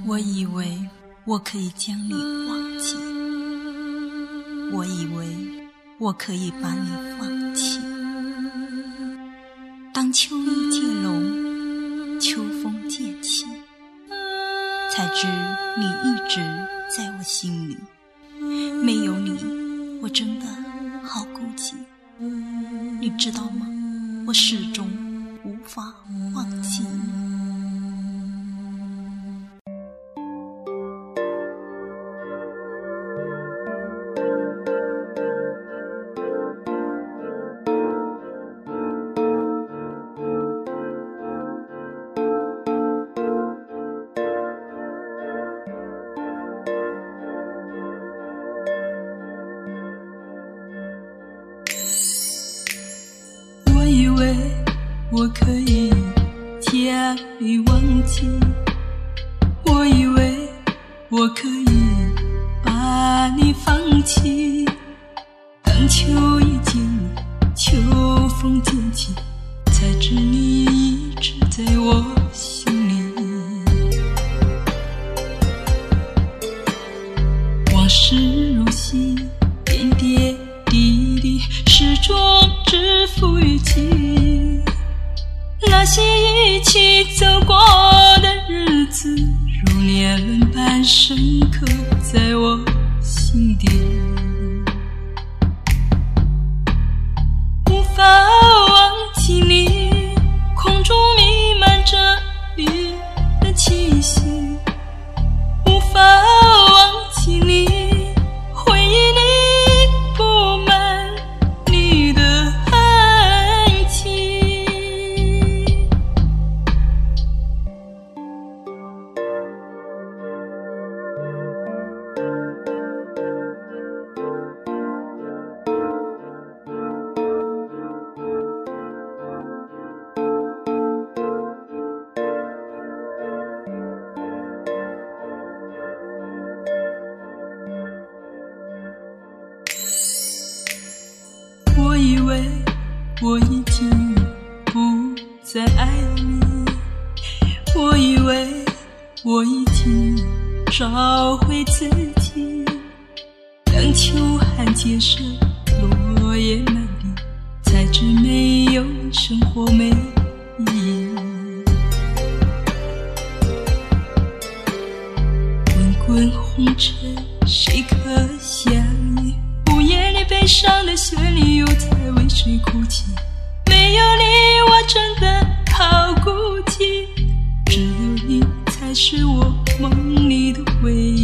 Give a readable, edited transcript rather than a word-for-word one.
我以为我可以将你忘记，我以为我可以把你放弃。当秋意渐浓，秋风渐起，才知你一直在我心里。没有你，我真的好孤寂。你知道吗？我始终无法忘记你。 我以为我可以将你忘记，我以为我可以把你放弃。当秋意渐浓，秋风渐起，才知你一直在我心里。往事如戏，点点滴滴，始终只付于记。那些一起走过的日子，如年轮般深刻在我心底，无法忘记你，空中弥漫着你的气息，无法忘记你，回忆里布满你的痕迹。我以为我已经不再爱你，我以为我已经找回自己。当秋寒渐深，落叶满地，才知没有你生活没意义。滚滚红尘，谁可相依？午夜里悲伤的旋律，又在为谁哭泣？没有你，我真的好孤寂，只有你才是我梦里的唯一。